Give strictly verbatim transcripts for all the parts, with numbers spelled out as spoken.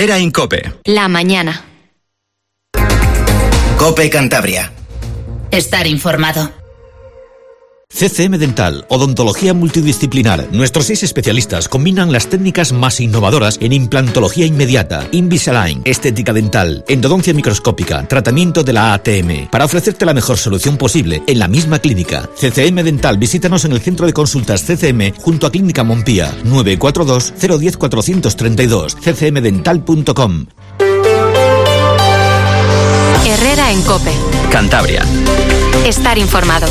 Herrera en COPE. La mañana. COPE Cantabria. Estar informado. C C M Dental, odontología multidisciplinar. Nuestros seis especialistas combinan las técnicas más innovadoras en implantología inmediata, Invisalign, estética dental, endodoncia microscópica, tratamiento de la A T M, para ofrecerte la mejor solución posible en la misma clínica. C C M Dental, visítanos en el centro de consultas C C M junto a Clínica Montpía, nueve cuatro dos, cero uno cero, cuatro tres dos, c c m dental punto com. Herrera en COPE. Cantabria. Estar informado.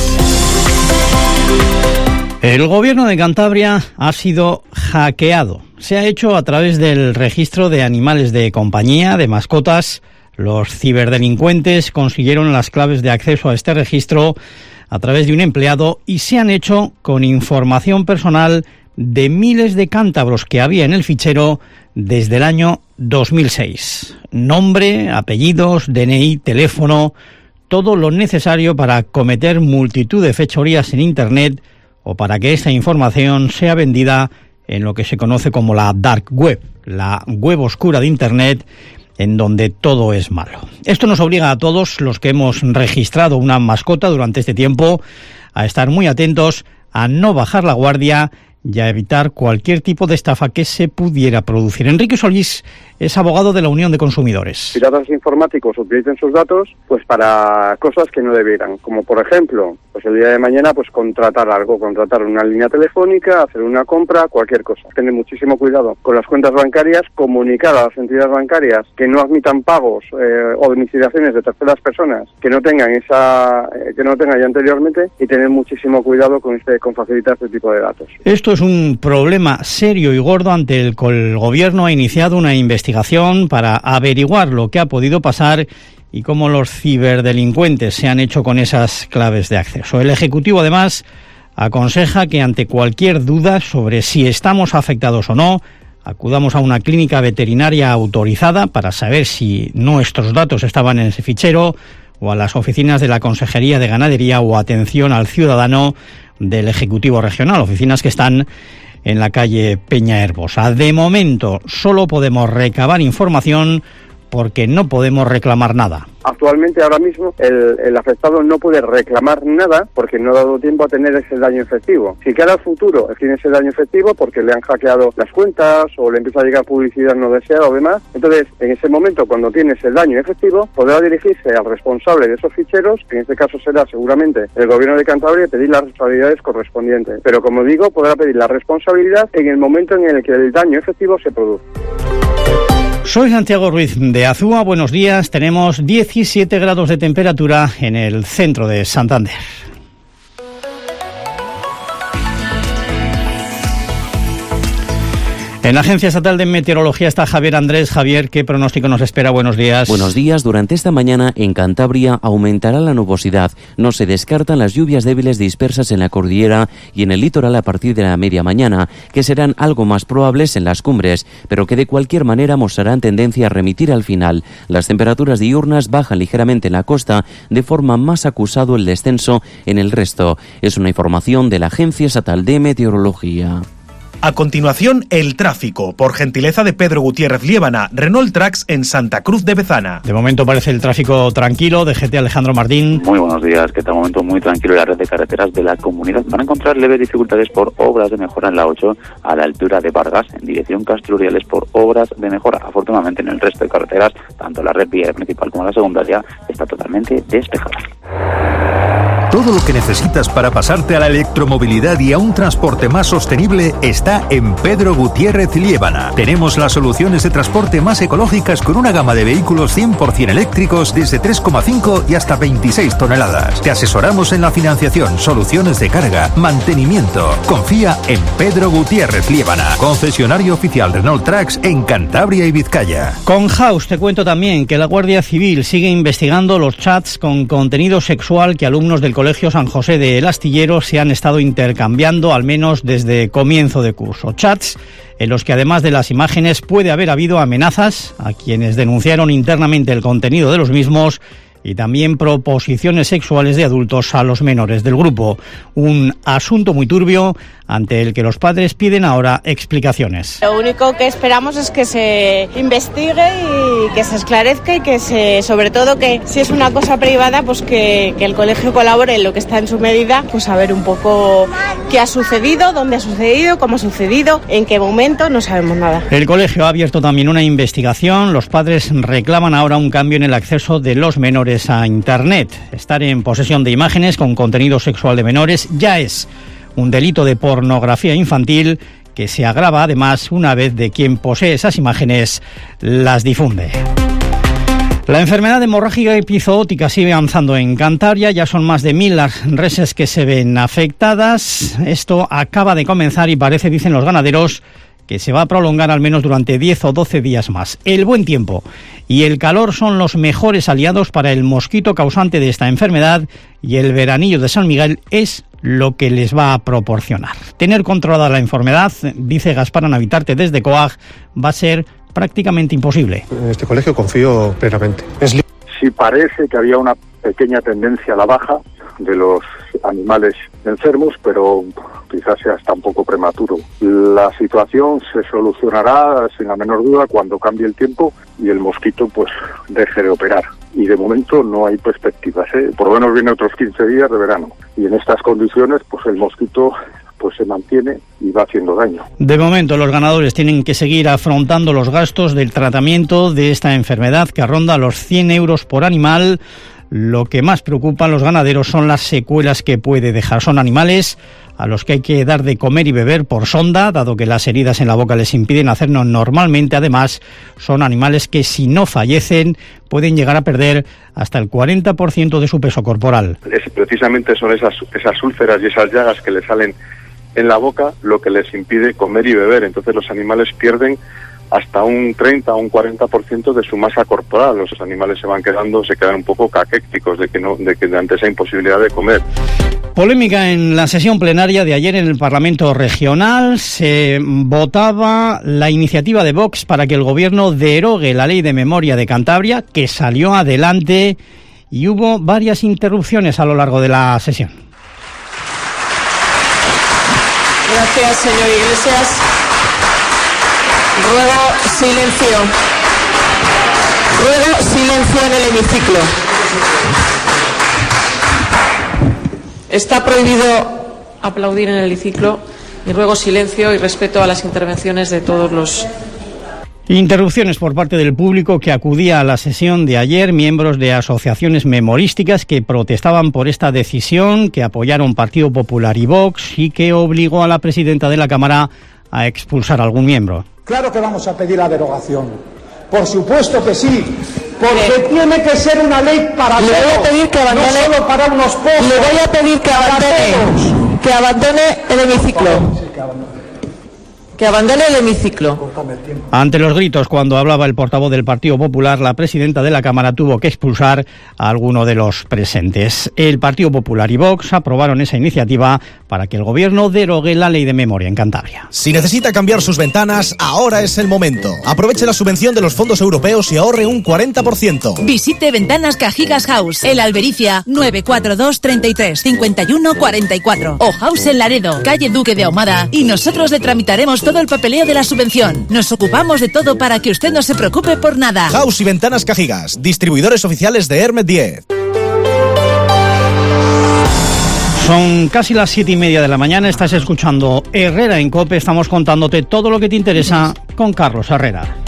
El gobierno de Cantabria ha sido hackeado. Se ha hecho a través del registro de animales de compañía, de mascotas. Los ciberdelincuentes consiguieron las claves de acceso a este registro a través de un empleado y se han hecho con información personal de miles de cántabros que había en el fichero desde el año dos mil seis. Nombre, apellidos, D N I, teléfono, todo lo necesario para cometer multitud de fechorías en Internet o para que esta información sea vendida en lo que se conoce como la Dark Web, la web oscura de Internet, en donde todo es malo. Esto nos obliga a todos los que hemos registrado una mascota durante este tiempo a estar muy atentos, a no bajar la guardia y a evitar cualquier tipo de estafa que se pudiera producir. Enrique Solís es abogado de la Unión de Consumidores. Piratas informáticos utilicen sus datos pues para cosas que no debieran, como por ejemplo, pues el día de mañana pues contratar algo, contratar una línea telefónica, hacer una compra, cualquier cosa. Tener muchísimo cuidado con las cuentas bancarias, comunicar a las entidades bancarias que no admitan pagos eh, o domiciliaciones de terceras personas que no tengan esa eh, que no tengan ya anteriormente, y tener muchísimo cuidado con este con facilitar este tipo de datos. Esto es un problema serio y gordo ante el que el gobierno ha iniciado una investigación para averiguar lo que ha podido pasar y cómo los ciberdelincuentes se han hecho con esas claves de acceso. El Ejecutivo, además, aconseja que ante cualquier duda sobre si estamos afectados o no, acudamos a una clínica veterinaria autorizada para saber si nuestros datos estaban en ese fichero, o a las oficinas de la Consejería de Ganadería o Atención al Ciudadano del Ejecutivo Regional, oficinas que están en la calle Peña Herbosa. De momento solo podemos recabar información porque no podemos reclamar nada. Actualmente, ahora mismo, el, el afectado no puede reclamar nada porque no ha dado tiempo a tener ese daño efectivo. Si cara al futuro tiene ese daño efectivo porque le han hackeado las cuentas o le empieza a llegar publicidad no deseada o demás, entonces, en ese momento, cuando tiene ese daño efectivo, podrá dirigirse al responsable de esos ficheros, que en este caso será seguramente el Gobierno de Cantabria, y pedir las responsabilidades correspondientes. Pero, como digo, podrá pedir la responsabilidad en el momento en el que el daño efectivo se produce. Soy Santiago Ruiz de Azúa, buenos días. Tenemos diecisiete grados de temperatura en el centro de Santander. En la Agencia Estatal de Meteorología está Javier Andrés. Javier, ¿qué pronóstico nos espera? Buenos días. Buenos días. Durante esta mañana en Cantabria aumentará la nubosidad. No se descartan las lluvias débiles dispersas en la cordillera y en el litoral a partir de la media mañana, que serán algo más probables en las cumbres, pero que de cualquier manera mostrarán tendencia a remitir al final. Las temperaturas diurnas bajan ligeramente en la costa, de forma más acusado el descenso en el resto. Es una información de la Agencia Estatal de Meteorología. A continuación, el tráfico, por gentileza de Pedro Gutiérrez Liébana, Renault Trax en Santa Cruz de Bezana. De momento parece el tráfico tranquilo. De G T Alejandro Martín. Muy buenos días, que está un momento muy tranquilo en la red de carreteras de la comunidad. Van a encontrar leves dificultades por obras de mejora en la ocho a la altura de Vargas, en dirección Castro Urdiales, por obras de mejora. Afortunadamente, en el resto de carreteras, tanto la red viaria principal como la secundaria, está totalmente despejada. Todo lo que necesitas para pasarte a la electromovilidad y a un transporte más sostenible está en Pedro Gutiérrez Liébana. Tenemos las soluciones de transporte más ecológicas con una gama de vehículos cien por ciento eléctricos desde tres coma cinco y hasta veintiséis toneladas. Te asesoramos en la financiación, soluciones de carga, mantenimiento. Confía en Pedro Gutiérrez Liébana, concesionario oficial Renault Trax en Cantabria y Vizcaya. Con House te cuento también que la Guardia Civil sigue investigando los chats con contenido sexual que alumnos del Colegio San José de El Astillero se han estado intercambiando al menos desde comienzo de curso. Chats en los que además de las imágenes puede haber habido amenazas a quienes denunciaron internamente el contenido de los mismos y también proposiciones sexuales de adultos a los menores del grupo. Un asunto muy turbio ante el que los padres piden ahora explicaciones. Lo único que esperamos es que se investigue y que se esclarezca y que se, sobre todo que si es una cosa privada, pues que, que el colegio colabore en lo que está en su medida, pues a ver un poco qué ha sucedido, dónde ha sucedido, cómo ha sucedido, en qué momento, no sabemos nada. El colegio ha abierto también una investigación. Los padres reclaman ahora un cambio en el acceso de los menores a Internet. Estar en posesión de imágenes con contenido sexual de menores ya es un delito de pornografía infantil que se agrava además una vez de quien posee esas imágenes las difunde. La enfermedad hemorrágica epizootica sigue avanzando en Cantabria. Ya son más de mil las reses que se ven afectadas. Esto acaba de comenzar y parece, dicen los ganaderos, que se va a prolongar al menos durante diez o doce días más. El buen tiempo y el calor son los mejores aliados para el mosquito causante de esta enfermedad, y el veranillo de San Miguel es lo que les va a proporcionar. Tener controlada la enfermedad, dice Gaspar Anavitarte desde COAG, va a ser prácticamente imposible. En este colegio confío plenamente. Es Si parece que había una pequeña tendencia a la baja de los animales enfermos, pero quizás sea hasta un poco prematuro. La situación se solucionará sin la menor duda cuando cambie el tiempo y el mosquito pues deje de operar. Y de momento no hay perspectivas, ¿eh? Por lo menos viene otros quince días de verano. Y en estas condiciones pues el mosquito pues se mantiene y va haciendo daño. De momento los ganadores tienen que seguir afrontando los gastos del tratamiento de esta enfermedad, que ronda los cien euros por animal. Lo que más preocupa a los ganaderos son las secuelas que puede dejar. Son animales a los que hay que dar de comer y beber por sonda, dado que las heridas en la boca les impiden hacerlo normalmente. Además, son animales que, si no fallecen, pueden llegar a perder hasta el cuarenta por ciento de su peso corporal. Es, precisamente son esas, esas úlceras y esas llagas que les salen en la boca lo que les impide comer y beber. Entonces los animales pierden hasta un treinta o un cuarenta por ciento de su masa corporal. Los animales se van quedando, se quedan un poco caquécticos de que no, de que ante esa imposibilidad de comer. Polémica en la sesión plenaria de ayer en el Parlamento Regional. Se votaba la iniciativa de Vox para que el Gobierno derogue la Ley de Memoria de Cantabria, que salió adelante, y hubo varias interrupciones a lo largo de la sesión. Gracias, señor Iglesias. Ruego silencio. Ruego silencio en el hemiciclo. Está prohibido aplaudir en el hemiciclo, y ruego silencio y respeto a las intervenciones de todos los... Interrupciones por parte del público que acudía a la sesión de ayer, miembros de asociaciones memorísticas que protestaban por esta decisión, que apoyaron Partido Popular y Vox, y que obligó a la presidenta de la Cámara a expulsar a algún miembro. Claro que vamos a pedir la derogación. Por supuesto que sí. Porque tiene que ser una ley para le todos. Voy a pedir que abandone, no solo para unos pocos. Le voy a pedir que abandone, que abandone el hemiciclo. Que abandone el hemiciclo. Ante los gritos cuando hablaba el portavoz del Partido Popular, la presidenta de la Cámara tuvo que expulsar a alguno de los presentes. El Partido Popular y Vox aprobaron esa iniciativa para que el Gobierno derogue la Ley de Memoria en Cantabria. Si necesita cambiar sus ventanas, ahora es el momento. Aproveche la subvención de los fondos europeos y ahorre un cuarenta por ciento. Visite Ventanas Cajigas House, el Albericia, nueve cuatro dos, treinta y tres, cincuenta y uno, cuarenta y cuatro. O House en Laredo, calle Duque de Ahumada, y nosotros le tramitaremos todo el papeleo de la subvención. Nos ocupamos de todo para que usted no se preocupe por nada. House y Ventanas Cajigas, distribuidores oficiales de Hermet diez. Son casi las siete y media de la mañana, estás escuchando Herrera en COPE, estamos contándote todo lo que te interesa con Carlos Herrera.